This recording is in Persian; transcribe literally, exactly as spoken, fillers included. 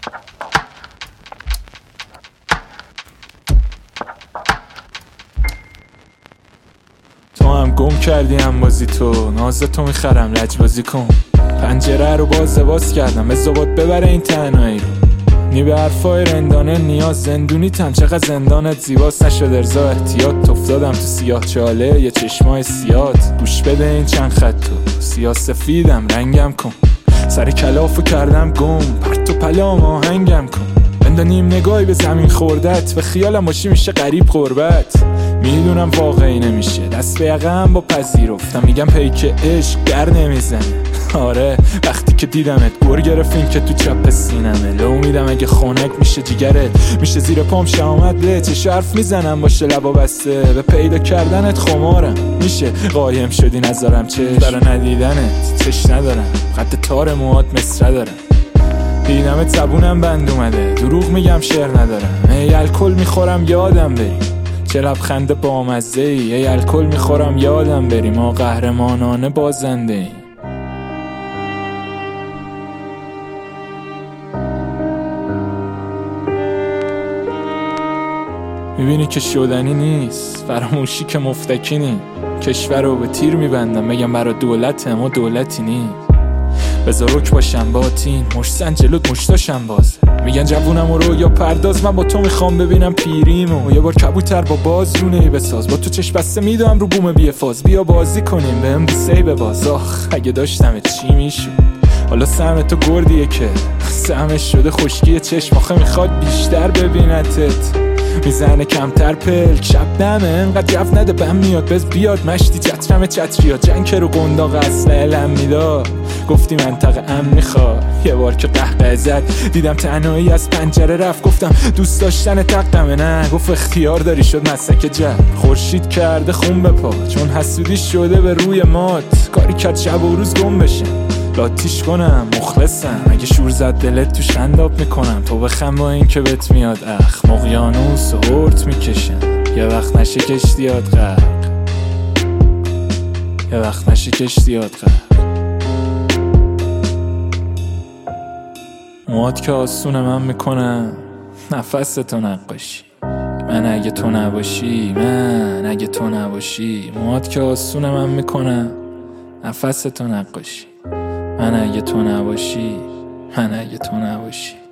تو هم گم کردی انبازی تو، نازتو میخرم لجبازی کن. پنجره رو باز باز کردم بزابات ببره این تنهایی رو. نی به حرفای رندانه نیاز زندونیتم، چقدر زندانت زیباست نشد ارزا احتیاط. افتادم تو سیاه چاله یه چشمای سیاد، گوش بده این چند خطو سیاه سفیدم رنگم کن. سر کلافو کردم گم پرت و پلام آهنگم کن. بندانیم نگاهی به زمین خوردت، به خیالم باشی میشه غریب قربت. میدونم واقعی نمیشه دست به یقم با پذیرفتم، میگم پیک عشق گر نمیزنه. آره وقتی که دیدمت گر گرفتین که تو چپ سینمه. لو میدم اگه خونک میشه جیگرت، میشه زیر پام شامت به چش حرف میزنم باشه لبا بسته. به پیدا کردنت خمارم میشه قایم شدی نذارم چش برا ندیدنت. چش ندارم خط تار موهات مصره دارم، دیدمت زبونم بند اومده. دروغ میگم شعر ندارم، ای الکل میخورم یادم بری. چه لبخند بامزه ای، ای الکل میخورم یادم بری. ما قهرمانانه بازنده ایم. میبینی که شدنی نیست، فراموشی که مفتکی نی. کشور رو به تیر میبندم بگم برا دولت، اما دولتی نیست. بذار رک باشم باتین مشتن جلوت مشتاشم باز. میگن جوونم رو یا پرداز، من با تو میخوام ببینم پیریمو. یه بار کبوتر با باز رونه بساز، با تو چشم بسته میدوم رو بوم بی فاز. بیا بازی کنیم بهم بوسهی بباز. آخ اگه داشتم چی میشد. حالا سهم تو گردیه که سهمش شده خشکی چشم. آخه میخواد بیشتر ببینتت، میزنه کمتر پلک. شب نمه انقدر جف نده بهم میاد بز بیاد مشتی چترم چتریا. جنگ رو گنداق اصله لم میداد، گفتی منطقه امن میخواد. یه بار که قهقه زد دیدم تنهایی از پنجره رفت، گفتم دوست داشتن تقمه نه. گفت اختیار داری شد مسک جب. خورشید کرده خون به پا چون حسودی شده به روی مات. کاری کرد شب و روز گم بشم لاتیش کنم مخلصم. اگه شور زد دلت توش انداب میکنم. تو بخم با این که بهت میاد اخ مقیانوس و هرت میکشم. یه وقت نشه کشتیات غرق، یه وقت نشه کشتیات غرق. مواد که آسونه من میکنم نفس تو نقاشی. من اگه تو نباشی، من اگه تو نباشی. مواد که آسونه من میکنم نفس تو نقاشی. من اگه تو نباشی، من اگه تو نباشی.